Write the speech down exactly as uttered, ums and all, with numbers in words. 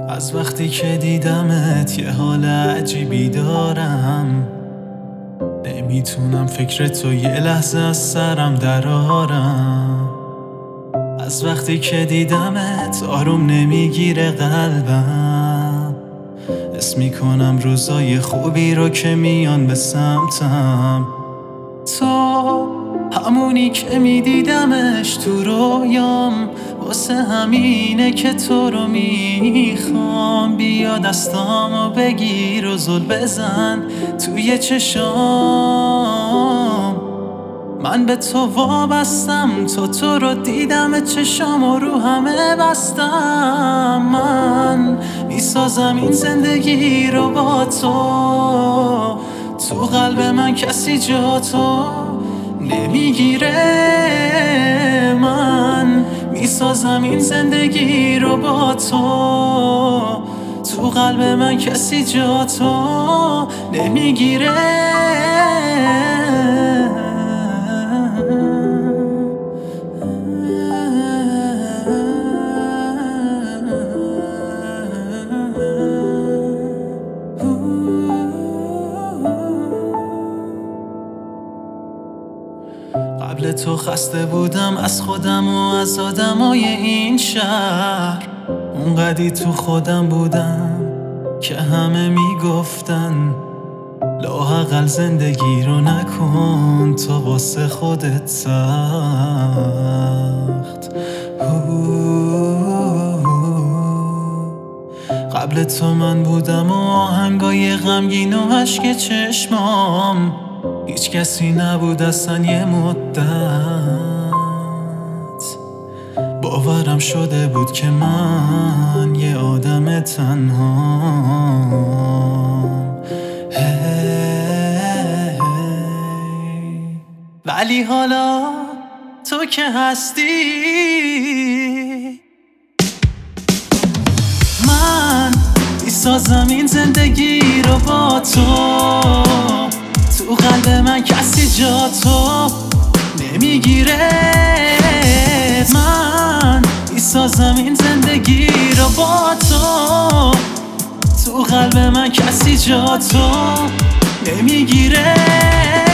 از وقتی که دیدمت یه حال عجیبی دارم، نمیتونم فکر تو یه لحظه از سرم درارم. از وقتی که دیدمت آروم نمیگیره قلبم، حس میکنم روزای خوبی رو که میان به سمتم. تو همونی که میدیدمش تو رویام، واسه همینه که تو رو میخوام. بیا دستامو بگیر و زل بزن توی چشام. من به تو وابستم، تو تو رو دیدم چشام و رو همه بستم. من میسازم این زندگی رو با تو، تو قلب من کسی جا تو نمیگیره. من میسازم این زندگی رو با تو، تو قلب من کسی جا تو نمیگیره. قبل تو خسته بودم از خودم و از آدمای این شهر. اونقدی تو خودم بودم که همه میگفتن لااقل زندگی رو نکن تو واسه خودت سخت. قبل تو من بودم و آهنگای غمگین و عشق چشمام، هیچ کسی نبود اصلا یه مدت. باورم شده بود که من یه آدم تنهام. هی ولی حالا تو که هستی، من میسازم این زندگی رو با تو، تو قلب من کسی جا تو نمیگیره. من میسازم این زندگی رو با تو، تو قلب من کسی جا تو نمیگیره.